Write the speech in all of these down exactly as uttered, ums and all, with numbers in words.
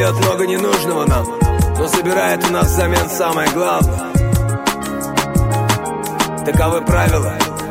дает много ненужного нам, но забирает у нас взамен самое главное. Таковы правила.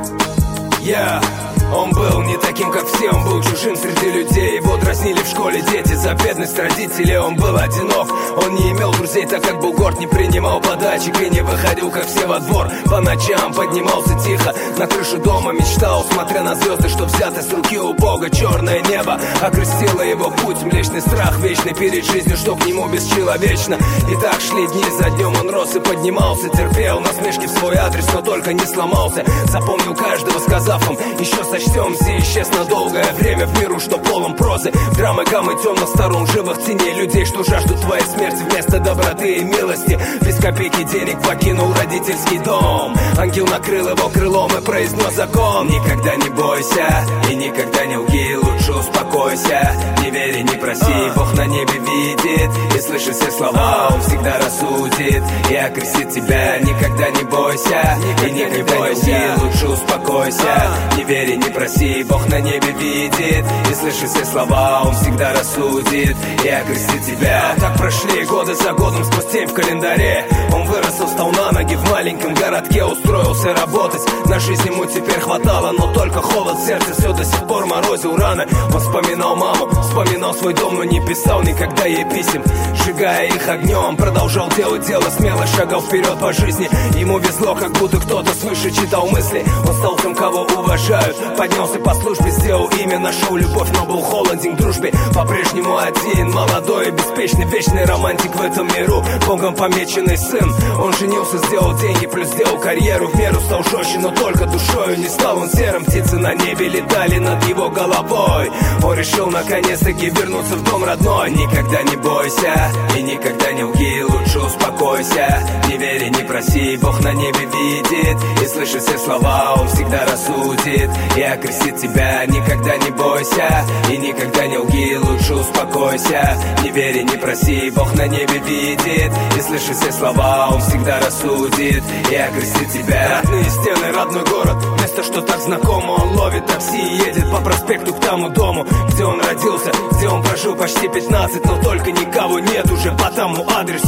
Я yeah. Он был не таким, как все, он был чужим среди людей. Его дразнили в школе дети за бедность родителей. Он был одинок, он не имел друзей, так как был горд, не принимал подачек и не выходил, как все, во двор. По ночам поднимался тихо на крышу дома, мечтал, смотря на звезды, что взяты с руки у Бога. Черное небо окрестило его путь, млечный страх вечный перед жизнью, что к нему бесчеловечно. И так шли дни за днем, он рос и поднимался, терпел насмешки в свой адрес, но только не сломался. Запомнил каждого, сказав им: еще сочтемся, и исчез на долгое время в миру, что полон прозы, драмы, гаммы темных сторон, живых теней людей, что жаждут твоей смерти вместо доброты и милости. Без копейки денег покинул родительский дом. Ангел накрыл его крылом и произнес закон: никогда не бойся и никогда не лги, лучше успокойся, не верь и не проси, Бог на небе видит и слышит все слова, Он всегда рассудит и окрестит тебя. Никогда не бойся и никогда не лги, лучше успокойся, не верь и не проси, Бог на небе видит и слышит все слова, Он всегда рассудит и окрестит тебя. Так прошли годы за годом, сквозь тень в календаре. Он вырос, встал на ноги в маленьком городке, устроился работать. На жизнь ему теперь хватало, но только холод в сердце все до сих пор морозил раны. Он вспоминал маму, вспоминал свой дом, но не писал никогда ей писем, сжигая их огнем. Продолжал делать дело, смело шагал вперед по жизни. Ему везло, как будто кто-то свыше читал мысли. Он стал тем, кого уважают, поднялся по службе, сделал имя, нашел любовь, но был холоден к дружбе. По-прежнему один, молодой и беспечный, вечный романтик в этом миру, Богом помеченный сын. Он женился, сделал деньги, плюс сделал карьеру, в меру стал жестче, но только душою. Не стал он серым, птицы на небе летали над его головой. Он решил наконец-таки вернуться в дом родной. Никогда не бойся и никогда не лги, лучше успокойся, не верь и не проси, Бог на небе видит и слышит все слова, Он всегда рассудит и окрестит тебя. Никогда не бойся и никогда не лги, лучше успокойся, не верь и не проси, Бог на небе видит и слышит все слова, Он всегда рассудит и окрестит тебя. Родные стены, родной город, место, что так знакомо. Он ловит такси и едет по проспекту к тому дому, где он родился, где он прожил почти пятнадцать, но только никого нет уже по тому адресу.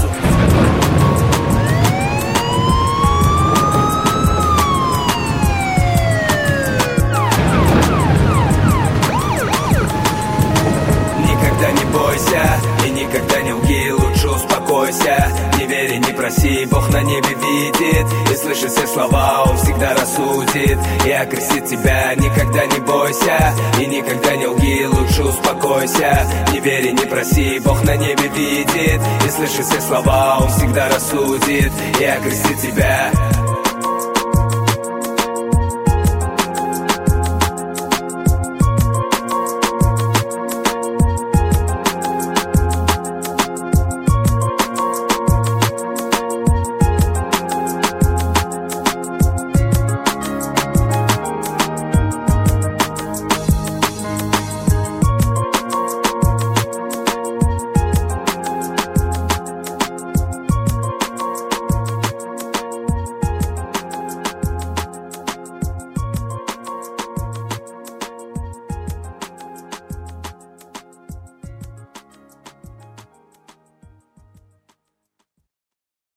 Никогда не бойся и никогда не лги, лучше успокойся, не верь и не проси, Бог на небе видит и слышит все слова, Он всегда рассудит и окрестит тебя. Никогда не бойся и никогда не лги, лучше успокойся, не верь и не проси, Бог на небе видит и слышит все слова, Он всегда рассудит и окрестит тебя.